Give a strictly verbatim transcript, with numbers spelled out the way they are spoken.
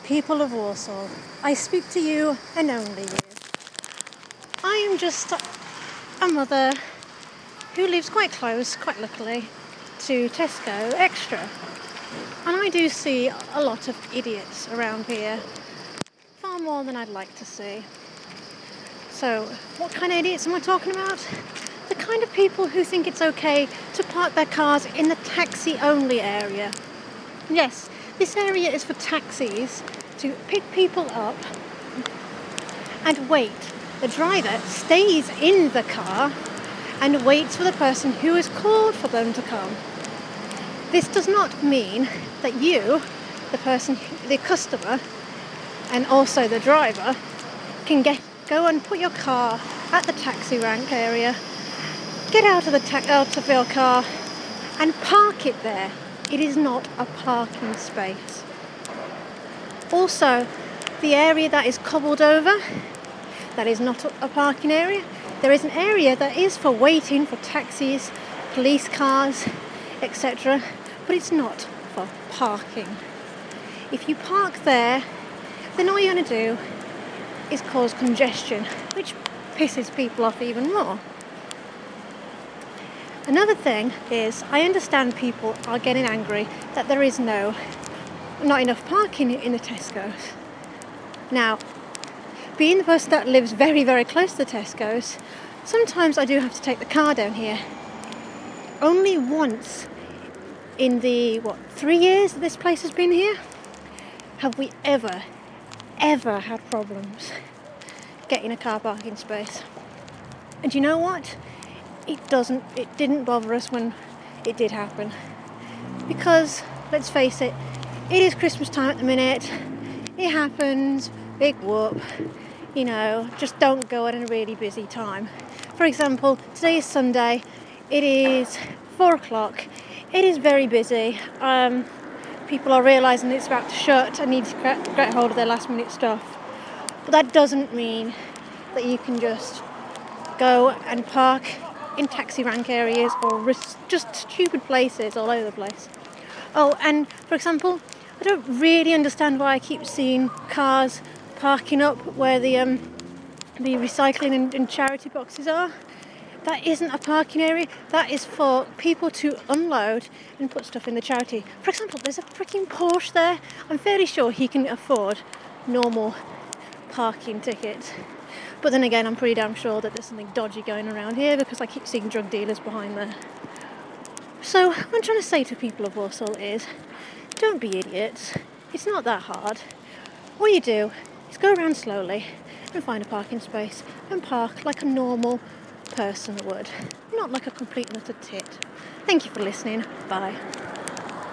People of Warsaw, I speak to you and only you. I am just a mother who lives quite close, quite luckily, to Tesco Extra. And I do see a lot of idiots around here, far more than I'd like to see. So, what kind of idiots am I talking about? The kind of people who think it's okay to park their cars in the taxi-only area. Yes, this area is for taxis to pick people up and wait. The driver stays in the car and waits for the person who has called for them to come. This does not mean that you, the person, the customer, and also the driver, can get go and put your car at the taxi rank area, get out of the ta- out of your car, and park it there. It is not a parking space. Also, the area that is cobbled over, that is not a parking area. There is an area that is for waiting for taxis, police cars, et cetera, but it's not for parking. If you park there, then all you're going to do is cause congestion, which pisses people off even more. Another thing is, I understand people are getting angry that there is no, not enough parking in the Tesco's. Now, being the person that lives very, very close to the Tesco's, sometimes I do have to take the car down here. Only once in the, what, three years that this place has been here, have we ever, ever had problems getting a car parking space. And you know what? It doesn't, it didn't bother us when it did happen. Because, let's face it, it is Christmas time at the minute. It happens, big whoop. You know, just don't go at a really busy time. For example, today is Sunday. It is four o'clock. It is very busy. Um, people are realising it's about to shut and need to get, get hold of their last minute stuff. But that doesn't mean that you can just go and park in taxi rank areas or just stupid places all over the place. Oh, and for example, I don't really understand why I keep seeing cars parking up where the um, the recycling and, and charity boxes are. That isn't a parking area. That is for people to unload and put stuff in the charity. For example, there's a freaking Porsche there. I'm fairly sure he can afford normal parking tickets. But then again, I'm pretty damn sure that there's something dodgy going around here because I keep seeing drug dealers behind there. So what I'm trying to say to people of Warsaw is, don't be idiots. It's not that hard. All you do is go around slowly and find a parking space and park like a normal person would, not like a complete nutter tit. Thank you for listening. Bye.